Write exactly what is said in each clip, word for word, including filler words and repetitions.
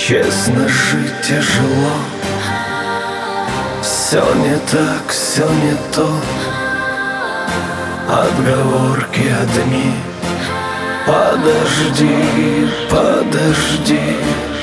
Честно, жить тяжело. Все не так, все не то. Отговорки одни. Подожди, подожди.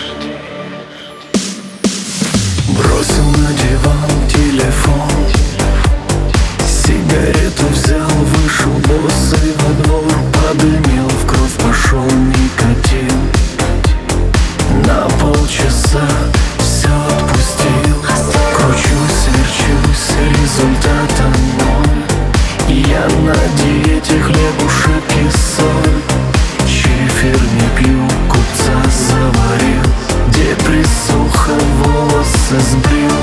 Бросил на диван телефон, сигарету взял, вышел босый во двор. Подымел, в кровь пошел никотин. На полчаса все отпустил. Кручусь, верчусь, результата ноль. Я на диете, хлебушек и соль. Чефир не пью, купца заварил. Депрессуха, волосы сбрил.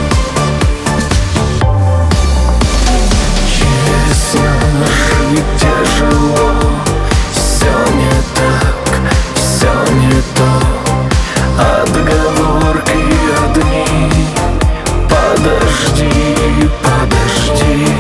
Честно, жить тяжело. Все не так, все не то. Отговорки одни. Подожди, подожди.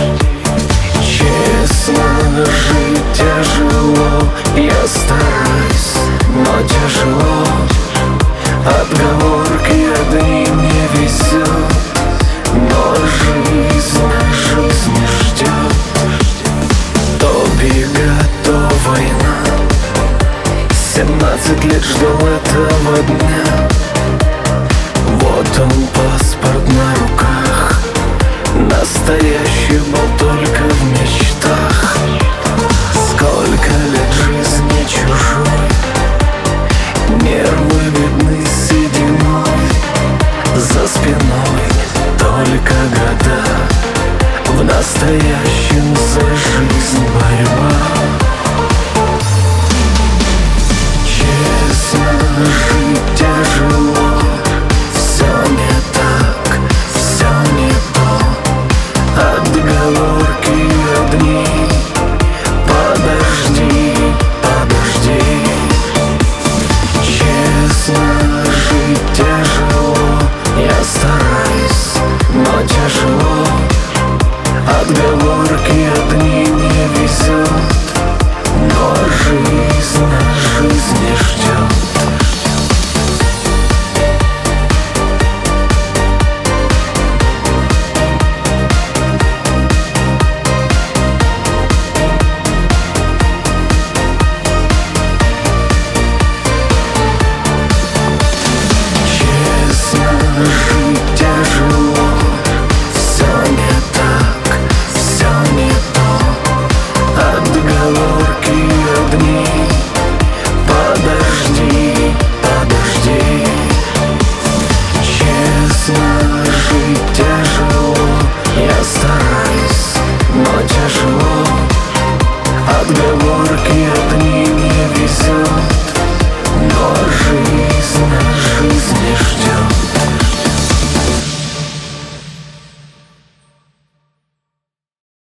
Честно, жить тяжело. Я стараюсь, но тяжело. Отговорки одни не везет. Но жизнь, жизнь ждет. То бега, то война. Семнадцать лет ждал этого дня. Вот он, паспорт на руках. Настоящий был только в мечтах. Сколько лет жизни чужой.